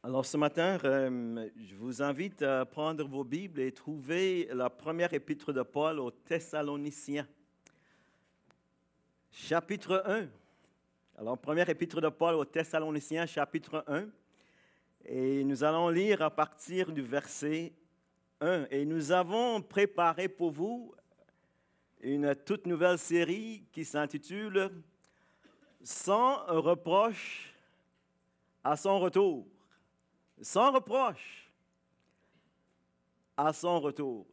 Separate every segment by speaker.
Speaker 1: Alors ce matin, je vous invite à prendre vos Bibles et trouver la première épître de Paul aux Thessaloniciens, chapitre 1. Alors première épître de Paul aux Thessaloniciens, chapitre 1. Et nous allons lire à partir du verset 1. Et nous avons préparé pour vous une toute nouvelle série qui s'intitule « Sans reproche à son retour ». Sans reproche à son retour.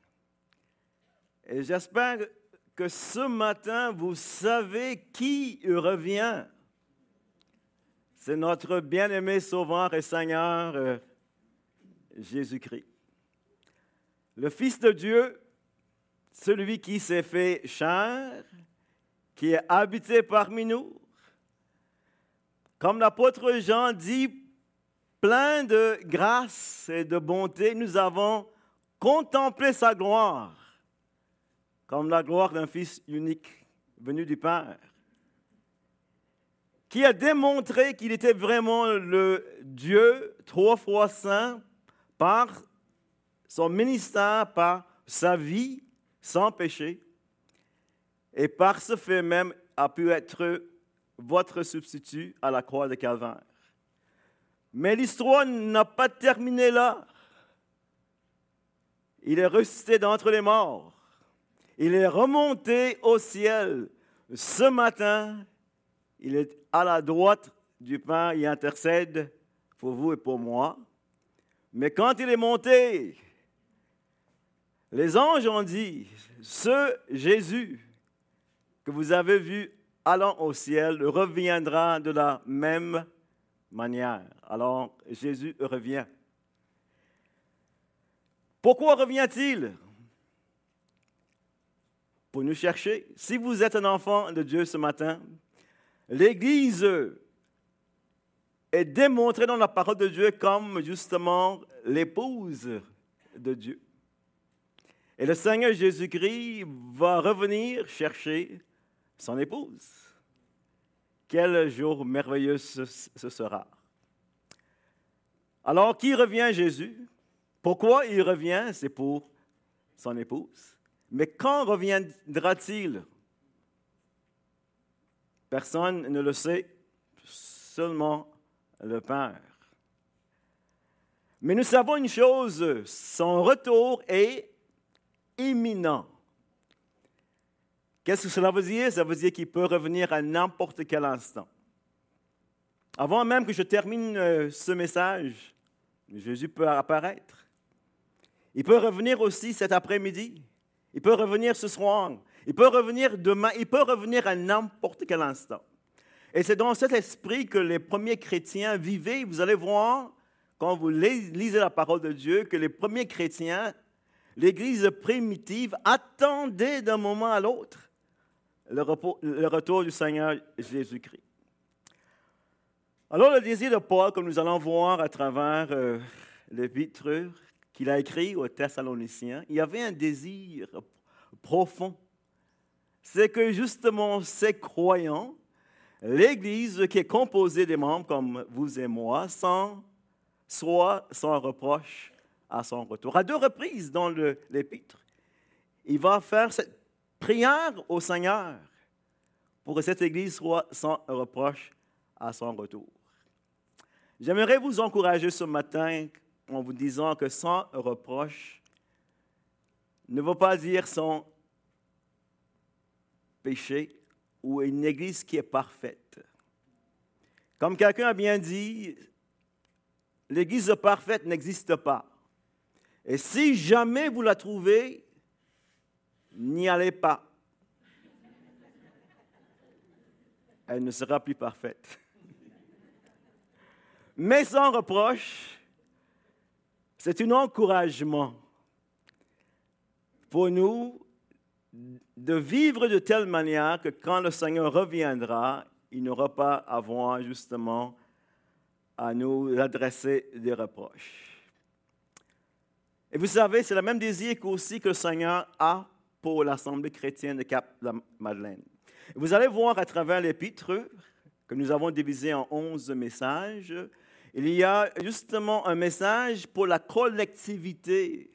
Speaker 1: Et j'espère que ce matin, vous savez qui revient. C'est notre bien-aimé Sauveur et Seigneur Jésus-Christ. Le Fils de Dieu, celui qui s'est fait chair, qui est habité parmi nous. Comme l'apôtre Jean dit, plein de grâce et de bonté, nous avons contemplé sa gloire, comme la gloire d'un Fils unique venu du Père, qui a démontré qu'il était vraiment le Dieu trois fois saint par son ministère, par sa vie sans péché, et par ce fait même a pu être votre substitut à la croix de Calvaire. Mais l'histoire n'a pas terminé là. Il est ressuscité d'entre les morts. Il est remonté au ciel. Ce matin, il est à la droite du Père. Il intercède pour vous et pour moi. Mais quand il est monté, les anges ont dit, ce Jésus que vous avez vu allant au ciel reviendra de la même manière. Alors, Jésus revient. Pourquoi revient-il? Pour nous chercher. Si vous êtes un enfant de Dieu ce matin, l'Église est démontrée dans la parole de Dieu comme justement l'épouse de Dieu. Et le Seigneur Jésus-Christ va revenir chercher son épouse. Quel jour merveilleux ce sera. Alors, qui revient Jésus? Pourquoi il revient? C'est pour son épouse. Mais quand reviendra-t-il? Personne ne le sait, seulement le Père. Mais nous savons une chose, son retour est imminent. Qu'est-ce que cela veut dire? Ça veut dire qu'il peut revenir à n'importe quel instant. Avant même que je termine ce message, Jésus peut apparaître. Il peut revenir aussi cet après-midi. Il peut revenir ce soir. Il peut revenir demain. Il peut revenir à n'importe quel instant. Et c'est dans cet esprit que les premiers chrétiens vivaient. Vous allez voir, quand vous lisez la parole de Dieu, que les premiers chrétiens, l'Église primitive, attendaient d'un moment à l'autre le retour du Seigneur Jésus-Christ. Alors, le désir de Paul, comme nous allons voir à travers l'épître qu'il a écrit aux Thessaloniciens, il y avait un désir profond. C'est que justement, ces croyants, l'Église qui est composée des membres comme vous et moi, soit sans reproche à son retour. À 2 reprises dans l'épître, il va faire cette prière au Seigneur pour que cette Église soit sans reproche à son retour. J'aimerais vous encourager ce matin en vous disant que sans reproche ne veut pas dire sans péché ou une Église qui est parfaite. Comme quelqu'un a bien dit, l'Église parfaite n'existe pas. Et si jamais vous la trouvez, n'y allez pas. Elle ne sera plus parfaite. Mais sans reproche, c'est un encouragement pour nous de vivre de telle manière que quand le Seigneur reviendra, il n'aura pas à avoir justement à nous adresser des reproches. Et vous savez, c'est le même désir aussi que le Seigneur a pour l'Assemblée chrétienne de Cap-la-Madeleine. Vous allez voir à travers l'épître que nous avons divisé en 11 messages, il y a justement un message pour la collectivité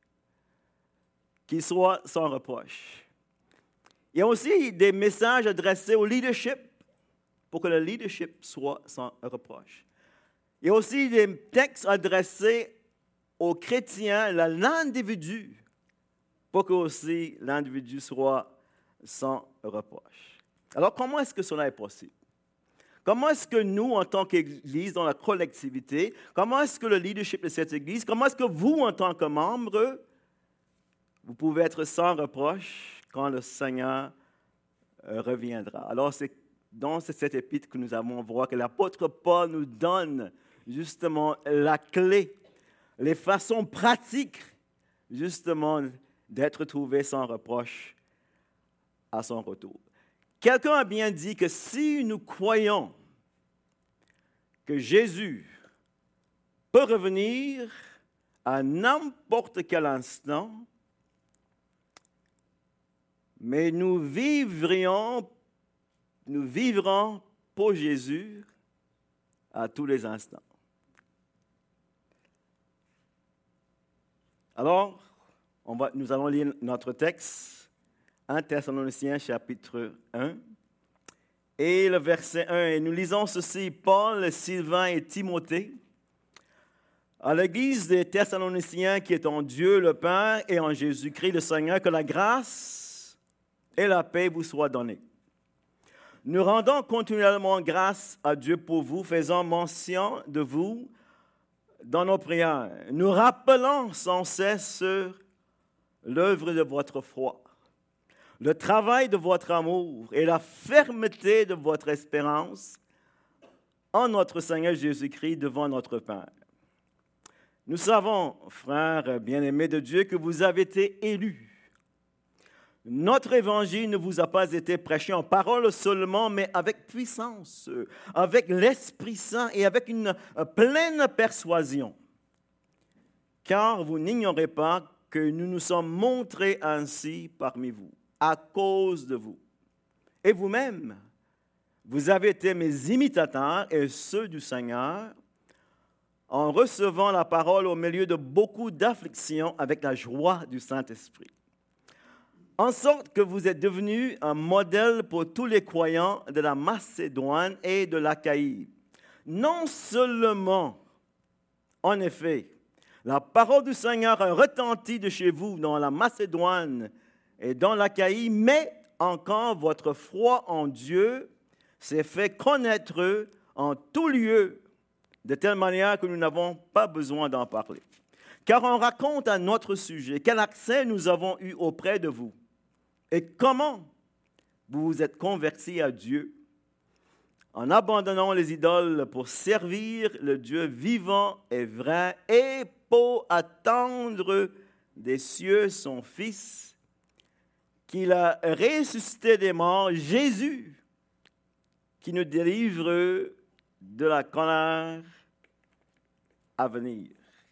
Speaker 1: qui soit sans reproche. Il y a aussi des messages adressés au leadership pour que le leadership soit sans reproche. Il y a aussi des textes adressés aux chrétiens, l'individu, pour que aussi l'individu soit sans reproche. Alors, comment est-ce que cela est possible? Comment est-ce que nous, en tant qu'Église, dans la collectivité, comment est-ce que le leadership de cette Église, comment est-ce que vous, en tant que membre, vous pouvez être sans reproche quand le Seigneur reviendra? Alors, c'est dans cette épître que nous avons voir que l'apôtre Paul nous donne justement la clé, les façons pratiques, justement, d'être trouvé sans reproche à son retour. Quelqu'un a bien dit que si nous croyons que Jésus peut revenir à n'importe quel instant, mais nous vivrons pour Jésus à tous les instants. Alors, nous allons lire notre texte, 1 Thessaloniciens chapitre 1, et le verset 1. Et nous lisons ceci, Paul, Sylvain et Timothée, à l'église des Thessaloniciens qui est en Dieu le Père et en Jésus-Christ le Seigneur, que la grâce et la paix vous soient données. Nous rendons continuellement grâce à Dieu pour vous, faisant mention de vous dans nos prières. Nous rappelons sans cesse l'œuvre de votre foi, le travail de votre amour et la fermeté de votre espérance en notre Seigneur Jésus-Christ devant notre Père. Nous savons, frères bien-aimés de Dieu, que vous avez été élus. Notre évangile ne vous a pas été prêché en parole seulement, mais avec puissance, avec l'Esprit Saint et avec une pleine persuasion. Car vous n'ignorez pas que nous nous sommes montrés ainsi parmi vous, à cause de vous. Et vous-même, vous avez été mes imitateurs et ceux du Seigneur, en recevant la parole au milieu de beaucoup d'afflictions avec la joie du Saint-Esprit. En sorte que vous êtes devenus un modèle pour tous les croyants de la Macédoine et de l'Achaïe. Non seulement, en effet, la parole du Seigneur a retenti de chez vous dans la Macédoine et dans l'Achaïe, mais encore votre foi en Dieu s'est fait connaître en tout lieu, de telle manière que nous n'avons pas besoin d'en parler. Car on raconte à notre sujet quel accès nous avons eu auprès de vous et comment vous vous êtes convertis à Dieu en abandonnant les idoles pour servir le Dieu vivant et vrai et pour attendre des cieux son Fils, qu'il a ressuscité des morts, Jésus, qui nous délivre de la colère à venir.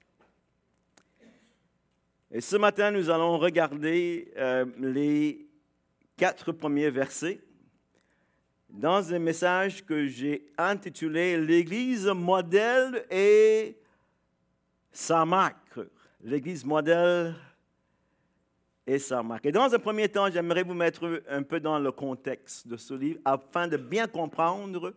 Speaker 1: Et ce matin, nous allons regarder les 4 premiers versets dans un message que j'ai intitulé « L'Église modèle et sa marque ». L'Église modèle et sa marque. Et dans un premier temps, j'aimerais vous mettre un peu dans le contexte de ce livre afin de bien comprendre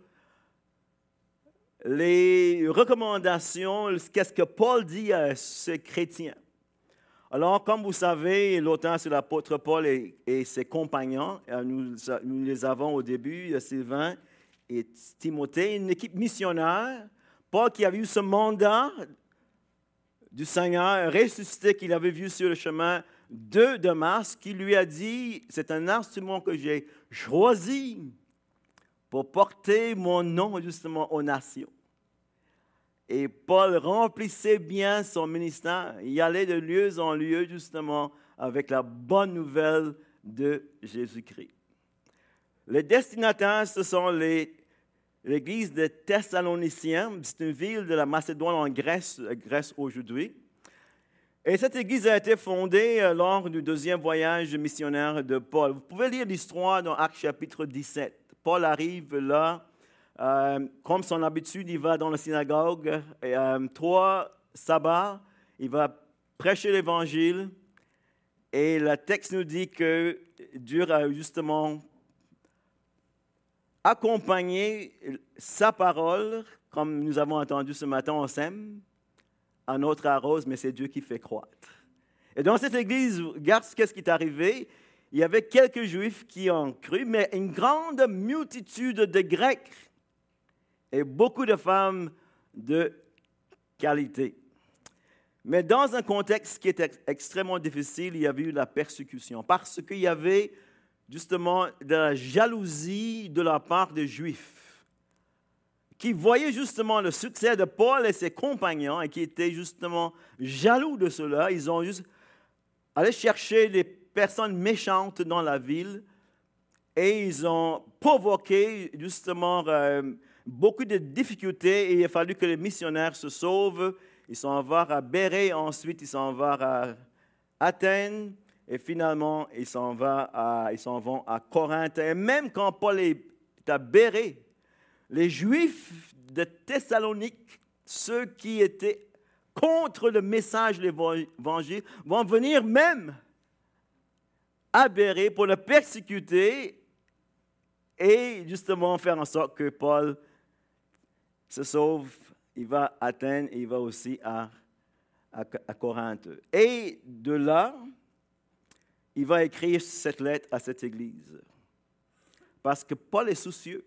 Speaker 1: les recommandations, qu'est-ce que Paul dit à ces chrétiens. Alors, comme vous savez, l'auteur, c'est l'apôtre Paul et ses compagnons. Nous les avons au début, Sylvain et Timothée, une équipe missionnaire. Paul qui avait eu ce mandat du Seigneur ressuscité qu'il avait vu sur le chemin de Damas, qui lui a dit, c'est un instrument que j'ai choisi pour porter mon nom justement aux nations. Et Paul remplissait bien son ministère. Il allait de lieu en lieu, justement, avec la bonne nouvelle de Jésus-Christ. Les destinataires, ce sont l'église des Thessaloniciens. C'est une ville de la Macédoine en Grèce aujourd'hui. Et cette église a été fondée lors du deuxième voyage missionnaire de Paul. Vous pouvez lire l'histoire dans Actes chapitre 17. Paul arrive là Comme son habitude, il va dans la synagogue. Et, 3 sabbats, il va prêcher l'Évangile. Et le texte nous dit que Dieu a justement accompagné sa parole, comme nous avons entendu ce matin, on sème, un autre arrose, mais c'est Dieu qui fait croître. Et dans cette église, regarde qu'est-ce qui est arrivé. Il y avait quelques Juifs qui ont cru, mais une grande multitude de Grecs et beaucoup de femmes de qualité. Mais dans un contexte qui était extrêmement difficile, il y avait eu la persécution, parce qu'il y avait justement de la jalousie de la part des Juifs, qui voyaient justement le succès de Paul et ses compagnons, et qui étaient justement jaloux de cela. Ils ont juste allé chercher les personnes méchantes dans la ville, et ils ont provoqué justement beaucoup de difficultés, et il a fallu que les missionnaires se sauvent. Ils s'en vont à Bérée, ensuite ils s'en vont à Athènes, et finalement ils s'en vont à Corinthe. Et même quand Paul est à Bérée, les Juifs de Thessalonique, ceux qui étaient contre le message de l'Évangile, vont venir même à Bérée pour le persécuter et justement faire en sorte que Paul se sauve. Il va à Athènes et il va aussi à Corinthe. Et de là, il va écrire cette lettre à cette église. Parce que Paul est soucieux.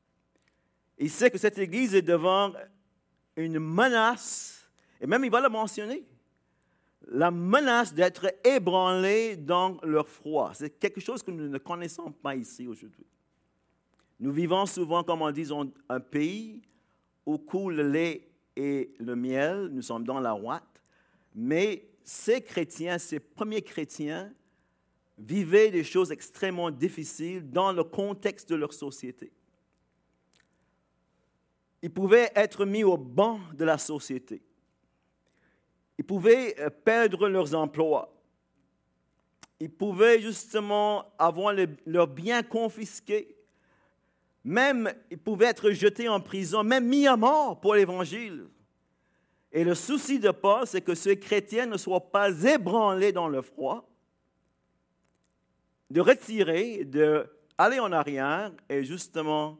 Speaker 1: Il sait que cette église est devant une menace, et même il va le mentionner, la menace d'être ébranlée dans leur foi. C'est quelque chose que nous ne connaissons pas ici aujourd'hui. Nous vivons souvent, comme on dit, dans un pays où coule le lait et le miel, nous sommes dans la ouate, mais ces chrétiens, ces premiers chrétiens, vivaient des choses extrêmement difficiles dans le contexte de leur société. Ils pouvaient être mis au banc de la société. Ils pouvaient perdre leurs emplois. Ils pouvaient justement avoir leurs biens confisqués. Même, ils pouvaient être jetés en prison, même mis à mort pour l'Évangile. Et le souci de Paul, c'est que ces chrétiens ne soient pas ébranlés dans le froid, de retirer, d'aller en arrière et justement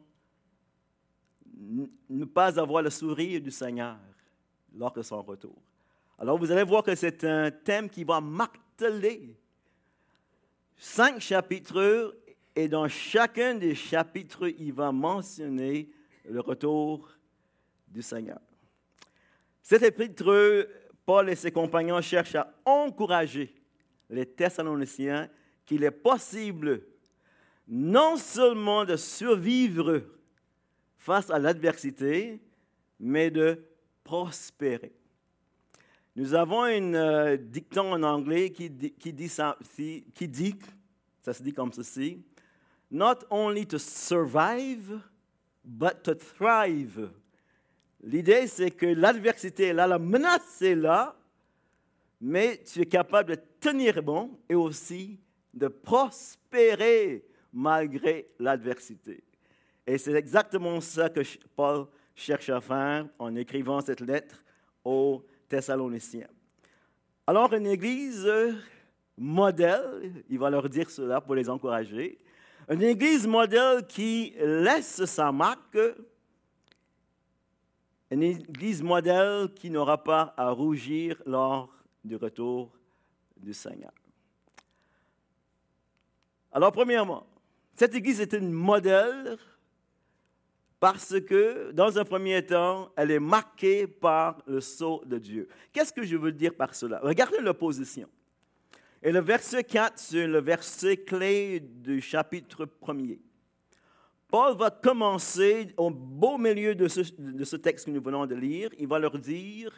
Speaker 1: ne pas avoir le sourire du Seigneur lors de son retour. Alors vous allez voir que c'est un thème qui va marteler 5 chapitres. Et dans chacun des chapitres, il va mentionner le retour du Seigneur. Cet épître, Paul et ses compagnons cherchent à encourager les Thessaloniciens qu'il est possible non seulement de survivre face à l'adversité, mais de prospérer. Nous avons un dicton en anglais qui dit, ça se dit comme ceci: Not only to survive, but to thrive. L'idée, c'est que l'adversité est là, la menace est là, mais tu es capable de tenir bon et aussi de prospérer malgré l'adversité. Et c'est exactement ça que Paul cherche à faire en écrivant cette lettre aux Thessaloniciens. Alors, une église modèle, il va leur dire cela pour les encourager, une église modèle qui laisse sa marque, une église modèle qui n'aura pas à rougir lors du retour du Seigneur. Alors, premièrement, cette église est une modèle parce que, dans un premier temps, elle est marquée par le sceau de Dieu. Qu'est-ce que je veux dire par cela? Regardez l'opposition. Et le verset 4, c'est le verset clé du chapitre 1er. Paul va commencer au beau milieu de ce texte que nous venons de lire. Il va leur dire: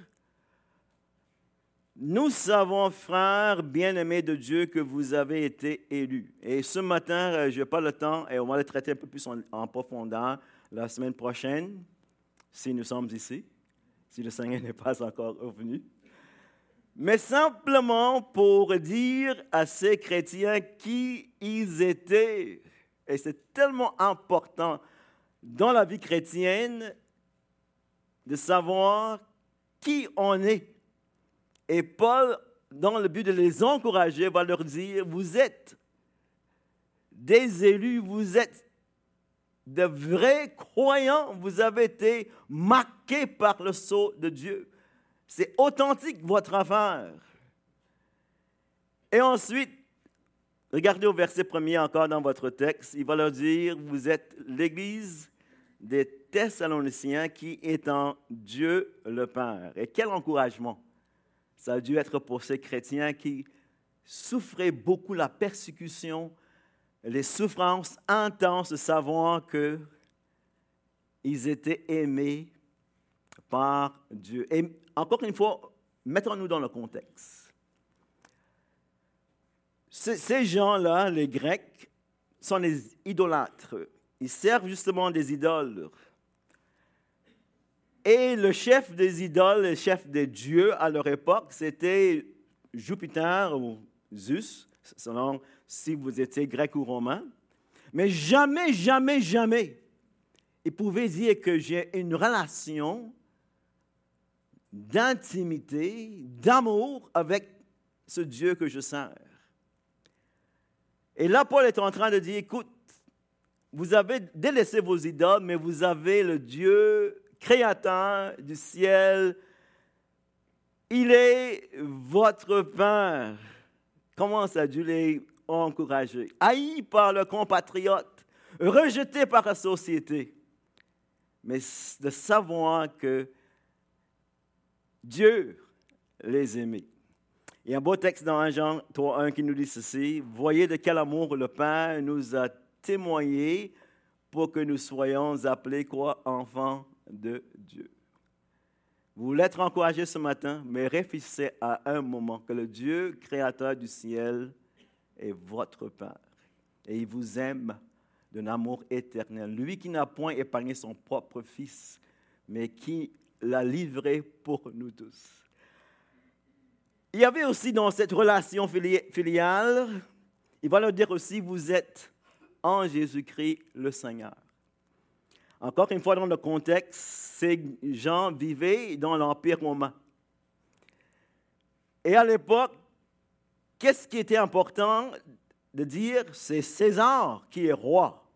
Speaker 1: Nous savons, frères bien-aimés de Dieu, que vous avez été élus. Et ce matin, je n'ai pas le temps, et on va le traiter un peu plus en profondeur la semaine prochaine, si nous sommes ici, si le Seigneur n'est pas encore revenu. Mais simplement pour dire à ces chrétiens qui ils étaient. Et c'est tellement important dans la vie chrétienne de savoir qui on est. Et Paul, dans le but de les encourager, va leur dire, vous êtes des élus, vous êtes de vrais croyants, vous avez été marqués par le sceau de Dieu. C'est authentique votre affaire. Et ensuite, regardez au verset 1er encore dans votre texte, il va leur dire, vous êtes l'Église des Thessaloniciens qui est en Dieu le Père. Et quel encouragement! Ça a dû être pour ces chrétiens qui souffraient beaucoup la persécution, les souffrances intenses de savoir qu'ils étaient aimés par Dieu. Et encore une fois, mettons-nous dans le contexte. Ces gens-là, les Grecs, sont des idolâtres. Ils servent justement des idoles. Et le chef des idoles, le chef des dieux à leur époque, c'était Jupiter ou Zeus, selon si vous étiez grec ou romain. Mais jamais, jamais, jamais, ils pouvaient dire que j'ai une relation d'intimité, d'amour avec ce Dieu que je sers. Et là, Paul est en train de dire, écoute, vous avez délaissé vos idoles, mais vous avez le Dieu créateur du ciel. Il est votre Père. Comment ça a dû les encourager? Haï par le compatriote, rejeté par la société. Mais de savoir que Dieu les aimait. Il y a un beau texte dans 1 Jean 3:1 qui nous dit ceci. Voyez de quel amour le Père nous a témoigné pour que nous soyons appelés quoi? Enfants de Dieu. Vous voulez être encouragés ce matin, mais réfléchissez à un moment que le Dieu créateur du ciel est votre Père. Et il vous aime d'un amour éternel. Lui qui n'a point épargné son propre Fils, mais qui l'a livré pour nous tous. Il y avait aussi dans cette relation filiale, il va leur dire aussi, vous êtes en Jésus-Christ le Seigneur. Encore une fois, dans le contexte, ces gens vivaient dans l'Empire romain. Et à l'époque, qu'est-ce qui était important de dire? C'est César qui est roi.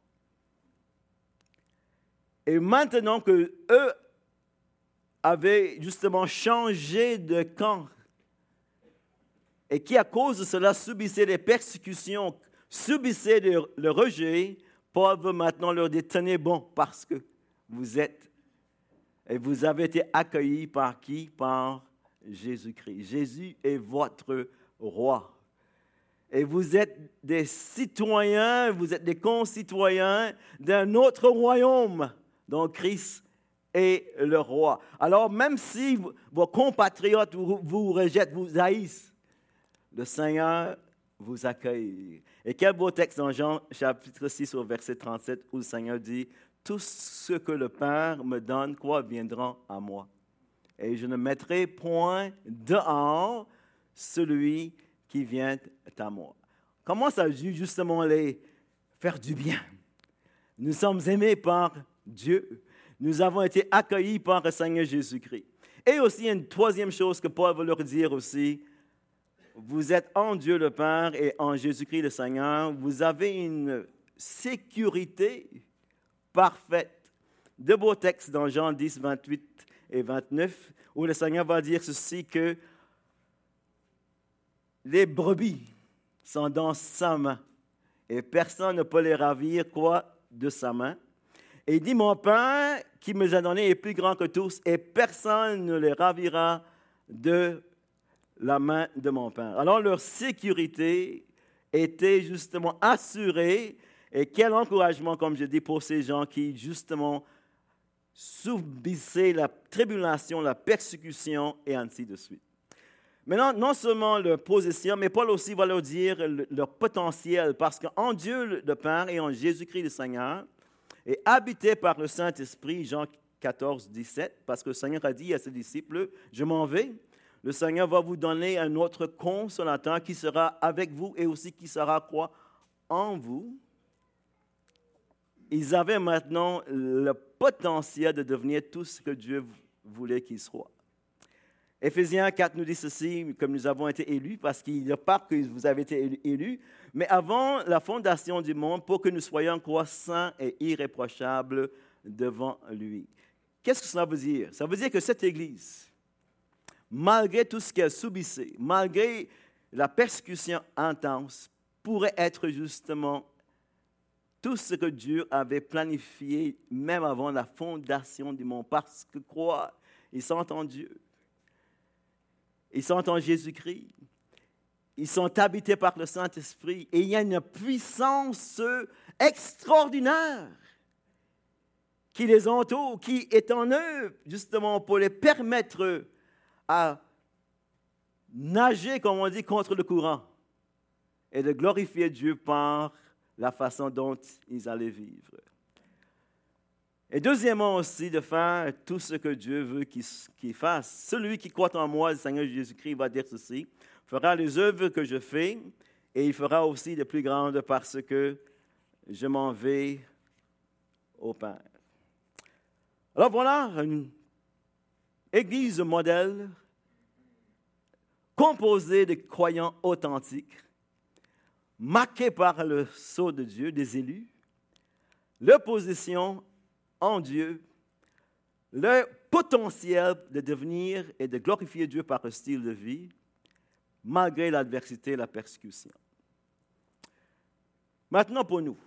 Speaker 1: Et maintenant que eux avaient justement changé de camp, et qui à cause de cela subissaient des persécutions, subissaient le rejet, Paul veut maintenant leur dire, tenez bon, parce que vous êtes, et vous avez été accueillis par qui? Par Jésus-Christ. Jésus est votre roi. Et vous êtes des citoyens, vous êtes des concitoyens d'un autre royaume, dont Christ est le roi. Alors, même si vos compatriotes vous rejettent, vous haïssent, le Seigneur vous accueille. Et quel beau texte dans Jean chapitre 6 au verset 37 où le Seigneur dit, « Tout ce que le Père me donne, quoi, viendra à moi. Et je ne mettrai point dehors celui qui vient à moi. » Comment ça a dû justement les faire du bien? Nous sommes aimés par Dieu. Nous avons été accueillis par le Seigneur Jésus-Christ. Et aussi, il y a une troisième chose que Paul veut leur dire aussi. Vous êtes en Dieu le Père et en Jésus-Christ le Seigneur. Vous avez une sécurité parfaite. Deux beaux textes dans Jean 10, 28 et 29, où le Seigneur va dire ceci, que les brebis sont dans sa main et personne ne peut les ravir quoi de sa main. Et il dit, mon Père qui me a donné est plus grand que tous et personne ne les ravira de la main de mon Père. Alors leur sécurité était justement assurée. Et quel encouragement, comme je dis, pour ces gens qui justement subissaient la tribulation, la persécution et ainsi de suite. Maintenant, non seulement leur position, mais Paul aussi va leur dire leur potentiel, parce qu'en Dieu le Père et en Jésus-Christ le Seigneur, et habité par le Saint-Esprit, Jean 14, 17, parce que le Seigneur a dit à ses disciples, je m'en vais, le Seigneur va vous donner un autre consolateur qui sera avec vous et aussi qui sera quoi? En vous. ils avaient maintenant le potentiel de devenir tout ce que Dieu voulait qu'ils soient. Éphésiens 4 nous dit ceci, comme nous avons été élus, parce qu'il n'y a pas que vous avez été élus, mais avant la fondation du monde, pour que nous soyons saints et irréprochables devant lui. Qu'est-ce que cela veut dire? Ça veut dire que cette Église, malgré tout ce qu'elle subissait, malgré la persécution intense, pourrait être justement tout ce que Dieu avait planifié même avant la fondation du monde. Parce que quoi? Ils sont en Dieu. Ils sont en Jésus-Christ. Ils sont habités par le Saint-Esprit. Et il y a une puissance extraordinaire qui les entoure, qui est en eux, justement, pour les permettre à nager, comme on dit, contre le courant et de glorifier Dieu par la façon dont ils allaient vivre. Et deuxièmement aussi, de faire tout ce que Dieu veut qu'il fasse. Celui qui croit en moi, le Seigneur Jésus-Christ, va dire ceci, fera les œuvres que je fais, et il fera aussi de plus grandes parce que je m'en vais au Père. Alors voilà une église modèle composée de croyants authentiques, marquée par le sceau de Dieu, des élus, leur position en Dieu, le potentiel de devenir et de glorifier Dieu par un style de vie, malgré l'adversité et la persécution. Maintenant pour nous.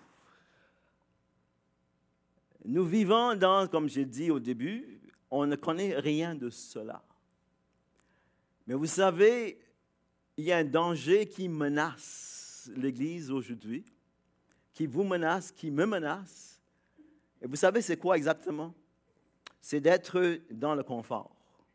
Speaker 1: Nous vivons dans, comme j'ai dit au début, on ne connaît rien de cela. Mais vous savez, il y a un danger qui menace l'Église aujourd'hui, qui vous menace, qui me menace. Et vous savez, c'est quoi exactement? C'est d'être dans le confort.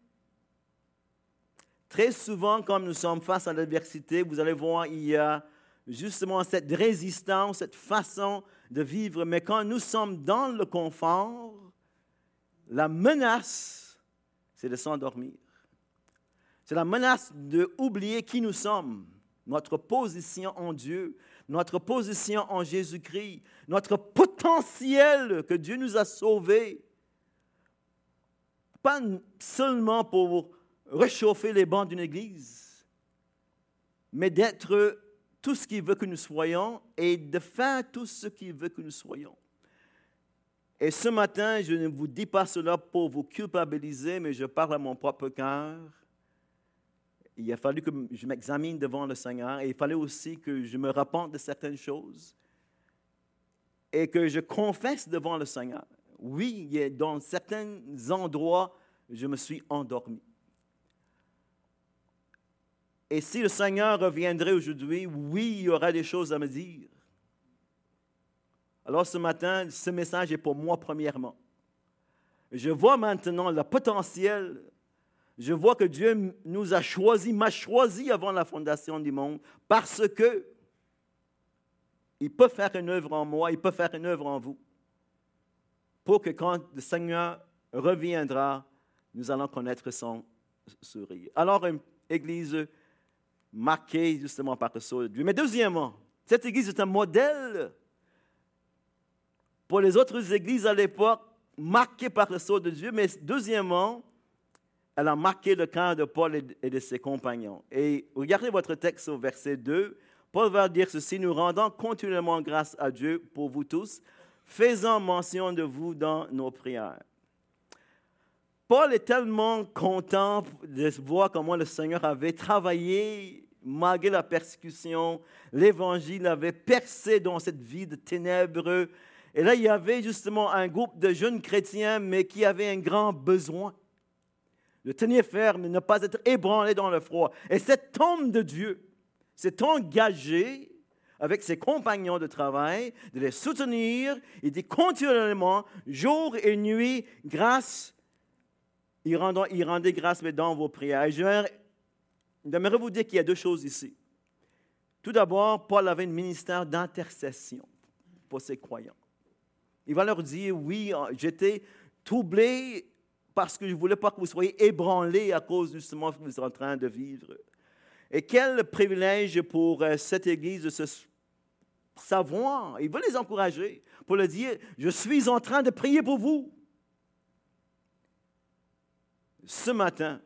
Speaker 1: Très souvent, quand nous sommes face à l'adversité, vous allez voir, il y a justement cette résistance, cette façon de vivre. Mais quand nous sommes dans le confort, la menace, c'est de s'endormir. C'est la menace d'oublier qui nous sommes, notre position en Dieu, notre position en Jésus-Christ, notre potentiel que Dieu nous a sauvés. Pas seulement pour réchauffer les bancs d'une église, mais d'être tout ce qu'il veut que nous soyons et de faire tout ce qu'il veut que nous soyons. Et ce matin, je ne vous dis pas cela pour vous culpabiliser, mais je parle à mon propre cœur. Il a fallu que je m'examine devant le Seigneur et il fallait aussi que je me repente de certaines choses et que je confesse devant le Seigneur. Oui, dans certains endroits, je me suis endormi. Et si le Seigneur reviendrait aujourd'hui, oui, il y aura des choses à me dire. Alors ce matin, ce message est pour moi premièrement. Je vois maintenant le potentiel. Je vois que Dieu nous a choisis, m'a choisi avant la fondation du monde, parce que il peut faire une œuvre en moi, il peut faire une œuvre en vous, pour que quand le Seigneur reviendra, nous allons connaître son sourire. Alors, une église marquée justement par le sceau de Dieu. Mais deuxièmement, cette église est un modèle pour les autres églises à l'époque, marquée par le sceau de Dieu, mais deuxièmement, elle a marqué le cœur de Paul et de ses compagnons. Et regardez votre texte au verset 2. Paul va dire ceci, « Nous rendons continuellement grâce à Dieu pour vous tous, faisant mention de vous dans nos prières. » Paul est tellement content de voir comment le Seigneur avait travaillé malgré la persécution. L'Évangile avait percé dans cette vie de ténèbres. Et là, il y avait justement un groupe de jeunes chrétiens, mais qui avaient un grand besoin de tenir ferme et ne pas être ébranlés dans le froid. Et cet homme de Dieu s'est engagé avec ses compagnons de travail de les soutenir. Il dit continuellement, jour et nuit, grâce. Il rendait grâce dans vos prières. Et j'aimerais vous dire qu'il y a deux choses ici. Tout d'abord, Paul avait un ministère d'intercession pour ses croyants. Il va leur dire, oui, j'étais troublé parce que je ne voulais pas que vous soyez ébranlés à cause justement de ce que vous êtes en train de vivre. Et quel privilège pour cette Église de se savoir, il veut les encourager pour leur dire, je suis en train de prier pour vous. Ce matin,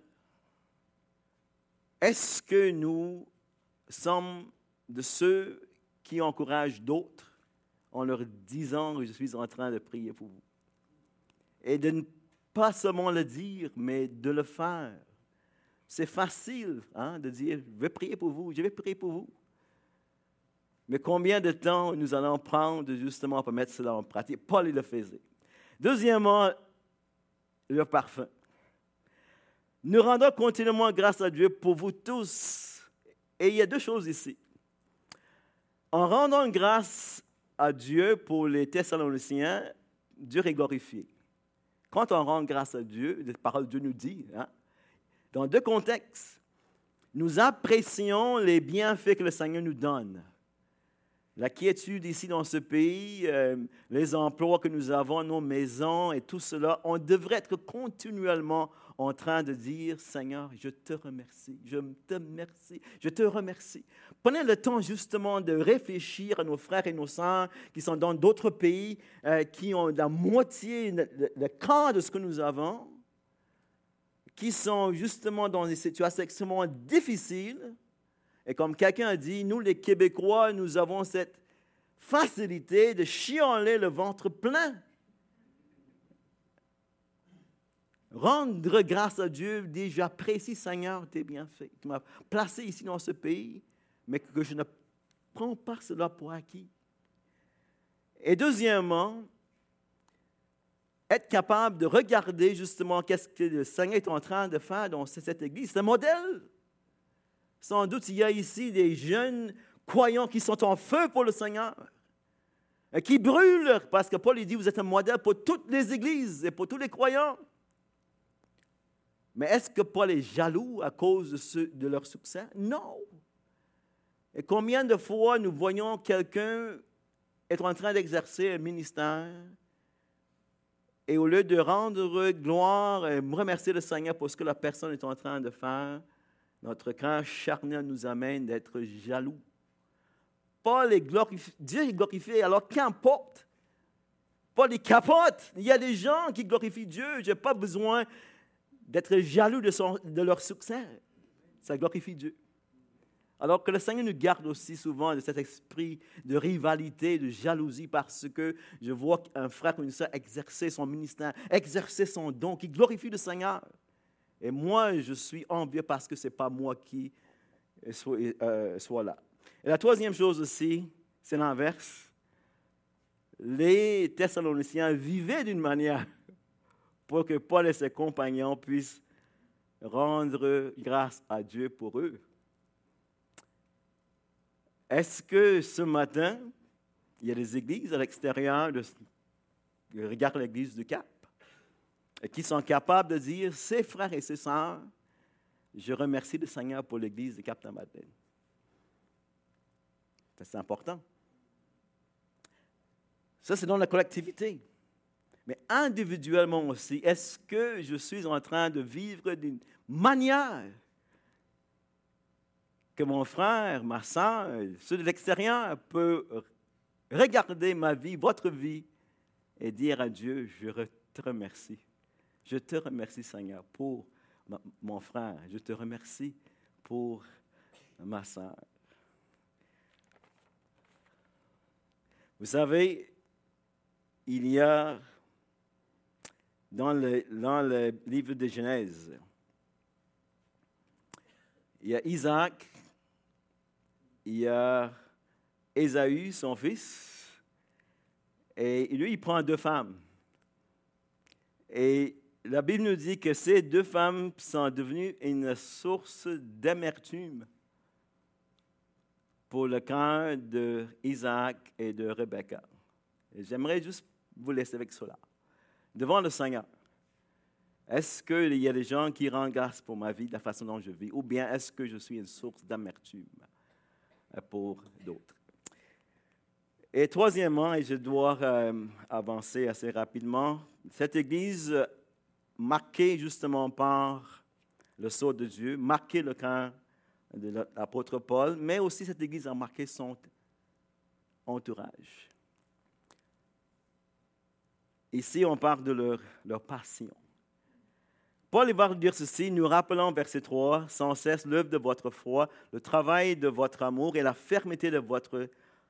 Speaker 1: est-ce que nous sommes de ceux qui encouragent d'autres en leur disant, je suis en train de prier pour vous? Et de ne pas seulement le dire, mais de le faire. C'est facile de dire, je vais prier pour vous, je vais prier pour vous. Mais combien de temps nous allons prendre justement pour mettre cela en pratique? Paul, il le faisait. Deuxièmement, le parfum. Nous rendons continuellement grâce à Dieu pour vous tous. Et il y a deux choses ici. En rendant grâce à Dieu pour les Thessaloniciens, Dieu est glorifié. Quand on rend grâce à Dieu, la parole de Dieu nous dit, dans deux contextes, nous apprécions les bienfaits que le Seigneur nous donne. La quiétude ici dans ce pays, les emplois que nous avons, nos maisons et tout cela, on devrait être continuellement en train de dire, Seigneur, je te remercie, je te remercie, je te remercie. Prenez le temps justement de réfléchir à nos frères et nos sœurs qui sont dans d'autres pays, qui ont la moitié, le quart de ce que nous avons, qui sont justement dans des situations extrêmement difficiles. Et comme quelqu'un a dit, nous les Québécois, nous avons cette facilité de chialer le ventre plein. Rendre grâce à Dieu, dire j'apprécie Seigneur tes bienfaits. Tu m'as placé ici dans ce pays, mais que je ne prends pas cela pour acquis. Et deuxièmement, être capable de regarder justement qu'est-ce que le Seigneur est en train de faire dans cette église. C'est un modèle. Sans doute, il y a ici des jeunes croyants qui sont en feu pour le Seigneur, qui brûlent, parce que Paul dit, vous êtes un modèle pour toutes les églises et pour tous les croyants. Mais est-ce que Paul est jaloux à cause de leur succès? Non. Et combien de fois nous voyons quelqu'un être en train d'exercer un ministère et au lieu de rendre gloire et remercier le Seigneur pour ce que la personne est en train de faire, notre cœur charnel nous amène d'être jaloux. Paul est glorifié, Dieu est glorifié, alors qu'importe. Paul est capote. Il y a des gens qui glorifient Dieu. Je n'ai pas besoin d'être jaloux de leur succès. Ça glorifie Dieu. Alors que le Seigneur nous garde aussi souvent de cet esprit de rivalité, de jalousie, parce que je vois un frère ou une sœur exercer son ministère, exercer son don, qui glorifie le Seigneur. Et moi, je suis envieux parce que ce n'est pas moi qui soit là. Et la troisième chose aussi, c'est l'inverse. Les Thessaloniciens vivaient d'une manière pour que Paul et ses compagnons puissent rendre grâce à Dieu pour eux. Est-ce que ce matin, il y a des églises à l'extérieur, regarde l'église du Cap, qui sont capables de dire, ces frères et ces sœurs, je remercie le Seigneur pour l'église du Cap-de-Madeleine. C'est important. Ça, c'est dans la collectivité. Mais individuellement aussi, est-ce que je suis en train de vivre d'une manière que mon frère, ma sœur, ceux de l'extérieur peuvent regarder ma vie, votre vie, et dire à Dieu, je te remercie. Je te remercie, Seigneur, pour mon frère. Je te remercie pour ma sœur. Vous savez, il y a dans le livre de Genèse, il y a Isaac, il y a Ésaü, son fils, et lui, il prend deux femmes. Et la Bible nous dit que ces deux femmes sont devenues une source d'amertume pour le cœur d'Isaac et de Rebecca. Et j'aimerais juste vous laisser avec cela. Devant le Seigneur, est-ce qu'il y a des gens qui rendent grâce pour ma vie, de la façon dont je vis, ou bien est-ce que je suis une source d'amertume pour d'autres? Et troisièmement, et je dois avancer assez rapidement, cette Église marquée justement par le sceau de Dieu, marquée le cœur de l'apôtre Paul, mais aussi cette Église a marqué entourage. Ici, on parle de leur passion. Paul va dire ceci, nous rappelons, verset 3, sans cesse l'œuvre de votre foi, le travail de votre amour et la fermeté de votre...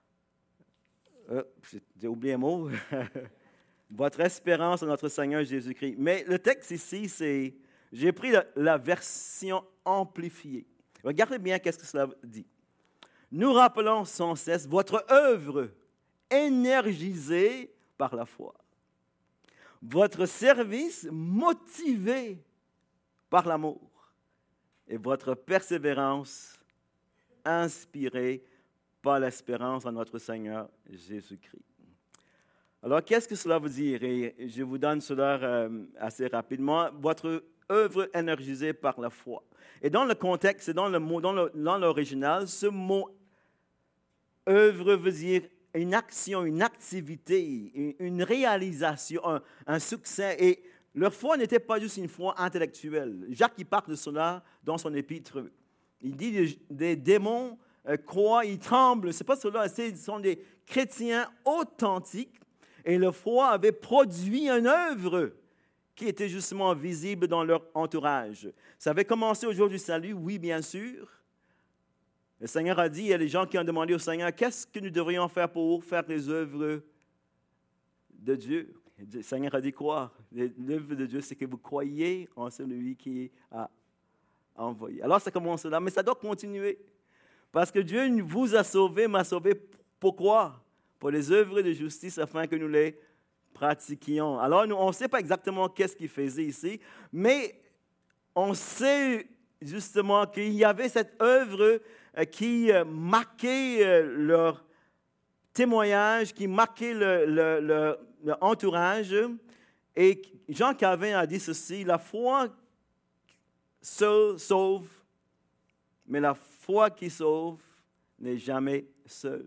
Speaker 1: j'ai oublié un mot. Votre espérance en notre Seigneur Jésus-Christ. Mais le texte ici, c'est... J'ai pris la version amplifiée. Regardez bien qu'est-ce que cela dit. Nous rappelons sans cesse votre œuvre énergisée par la foi. Votre service motivé par l'amour et votre persévérance inspirée par l'espérance en notre Seigneur Jésus-Christ. Alors, qu'est-ce que cela veut dire? Et je vous donne cela assez rapidement. Votre œuvre énergisée par la foi. Et dans le contexte, c'est dans le mot, dans l'original, ce mot œuvre veut dire une action, une activité, une réalisation, un succès. Et leur foi n'était pas juste une foi intellectuelle. Jacques il parle de cela dans son épître. Il dit des démons croient, ils tremblent. Ce n'est pas cela, ce sont des chrétiens authentiques. Et leur foi avait produit une œuvre qui était justement visible dans leur entourage. Ça avait commencé au jour du salut, oui, bien sûr. Le Seigneur a dit, il y a des gens qui ont demandé au Seigneur, qu'est-ce que nous devrions faire pour faire les œuvres de Dieu? Le Seigneur a dit quoi? L'œuvre de Dieu, c'est que vous croyez en celui qui a envoyé. Alors ça commence là, mais ça doit continuer. Parce que Dieu vous a sauvé, m'a sauvé. Pourquoi? Pour les œuvres de justice, afin que nous les pratiquions. Alors, nous, on ne sait pas exactement qu'est-ce qu'il faisait ici, mais on sait justement qu'il y avait cette œuvre qui marquait leur témoignage, qui marquait leur entourage. Et Jean Calvin a dit ceci, la foi seule sauve, mais la foi qui sauve n'est jamais seule.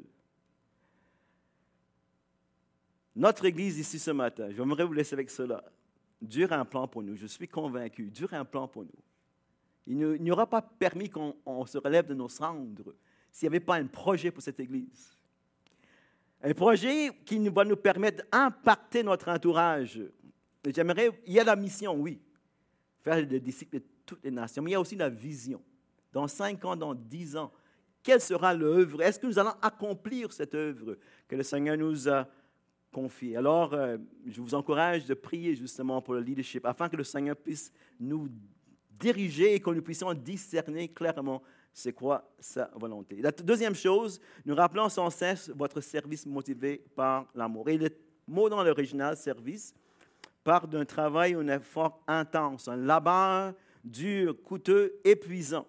Speaker 1: Notre Église ici ce matin, j'aimerais vous laisser avec cela. Dieu a un plan pour nous, je suis convaincu. Dieu a un plan pour nous. Il n'y aura pas permis qu'on se relève de nos cendres s'il n'y avait pas un projet pour cette Église. Un projet qui va nous permettre d'impacter notre entourage. Il y a la mission, oui, faire des disciples de toutes les nations, mais il y a aussi la vision. Dans 5 ans, dans 10 ans, quelle sera l'œuvre? Est-ce que nous allons accomplir cette œuvre que le Seigneur nous a confiée? Alors, je vous encourage de prier justement pour le leadership, afin que le Seigneur puisse nous diriger et que nous puissions discerner clairement c'est quoi sa volonté. La deuxième chose, nous rappelons sans cesse votre service motivé par l'amour. Et le mot dans l'original, service, part d'un travail, un effort intense, un labeur dur, coûteux, épuisant.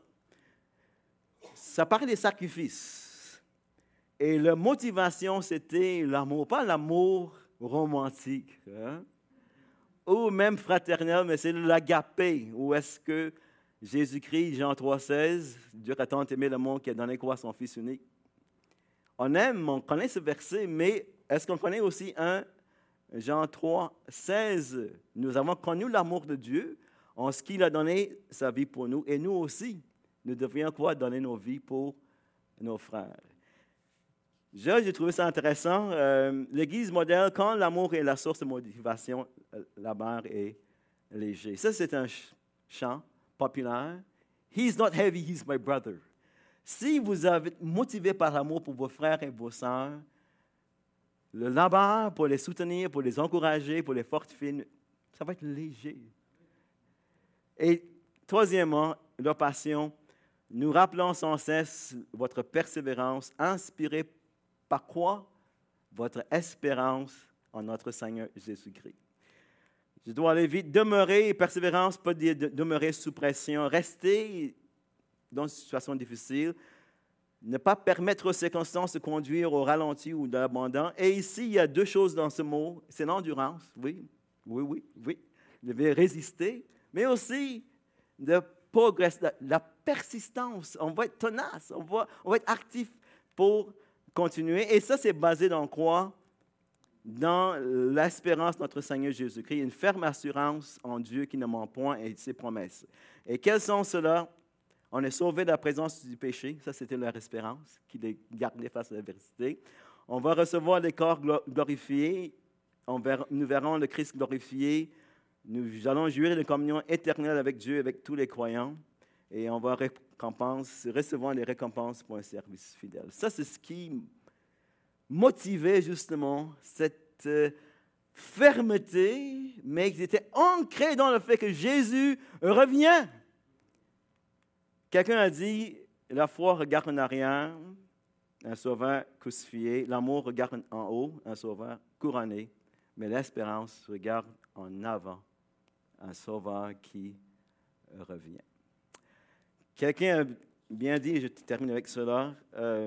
Speaker 1: Ça parle des sacrifices. Et la motivation, c'était l'amour, pas l'amour romantique, hein? Ou même fraternel, mais c'est l'agapé, où est-ce que Jésus-Christ, Jean 3,16, Dieu a tant aimé le monde qu'il a donné quoi son Fils unique. On connaît ce verset, mais est-ce qu'on connaît aussi Jean 3,16? Nous avons connu l'amour de Dieu en ce qu'il a donné sa vie pour nous, et nous aussi, nous devrions quoi? Donner nos vies pour nos frères. J'ai trouvé ça intéressant. L'Église modèle, quand l'amour est la source de motivation, la barre est léger. Ça, c'est un chant populaire. He's not heavy, he's my brother. Si vous êtes motivé par l'amour pour vos frères et vos sœurs, le labeur pour les soutenir, pour les encourager, pour les fortifier, ça va être léger. Et troisièmement, leur passion. Nous rappelons sans cesse votre persévérance, inspirée par quoi? Votre espérance en notre Seigneur Jésus-Christ. Je dois aller vite. Demeurer, persévérance, pas dire demeurer sous pression. Rester dans une situation difficile. Ne pas permettre aux circonstances de conduire au ralenti ou de l'abandon. Et ici, il y a 2 choses dans ce mot. C'est l'endurance, oui. Vous devez résister. Mais aussi, de progresser, la persistance. On va être tenace, on va être actif pour continuer. Et ça, c'est basé dans quoi? Dans l'espérance de notre Seigneur Jésus-Christ, une ferme assurance en Dieu qui ne ment point et ses promesses. Et quelles sont ceux-là? On est sauvé de la présence du péché, ça c'était leur espérance, qui les gardait face à l'adversité. On va recevoir les corps glorifiés. Nous verrons le Christ glorifié. Nous allons jouir de communion éternelle avec Dieu, avec tous les croyants. Et on va recevoir les récompenses pour un service fidèle. Ça, c'est ce qui motivait justement cette fermeté, mais qui était ancré dans le fait que Jésus revient. Quelqu'un a dit, la foi regarde en arrière, un sauveur crucifié. L'amour regarde en haut, un sauveur couronné. Mais l'espérance regarde en avant, un sauveur qui revient. Quelqu'un a bien dit, je termine avec cela,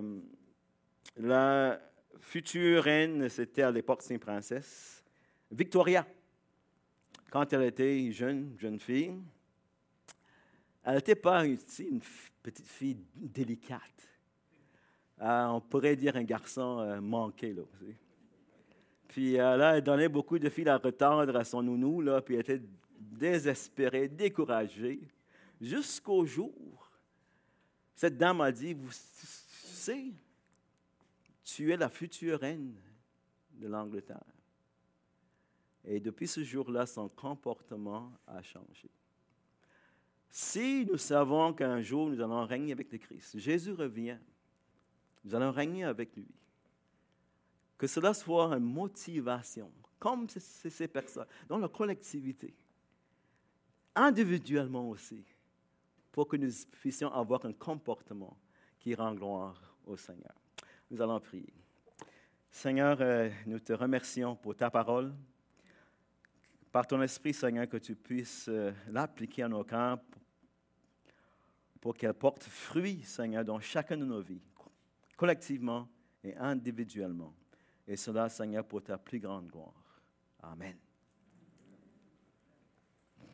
Speaker 1: la future reine, c'était à l'époque c'est une princesse, Victoria. Quand elle était jeune fille, elle n'était pas une petite fille délicate. On pourrait dire un garçon manqué, là. Puis là, elle donnait beaucoup de fil à retordre à son nounou, là, puis elle était désespérée, découragée, jusqu'au jour. Cette dame a dit, tu sais, tu es la future reine de l'Angleterre. Et depuis ce jour-là, son comportement a changé. Si nous savons qu'un jour, nous allons régner avec le Christ, Jésus revient, nous allons régner avec lui. Que cela soit une motivation, comme ces personnes, dans la collectivité, individuellement aussi, pour que nous puissions avoir un comportement qui rend gloire au Seigneur. Nous allons prier. Seigneur, nous te remercions pour ta parole. Par ton esprit, Seigneur, que tu puisses l'appliquer à nos cœurs pour qu'elle porte fruit, Seigneur, dans chacune de nos vies, collectivement et individuellement. Et cela, Seigneur, pour ta plus grande gloire. Amen.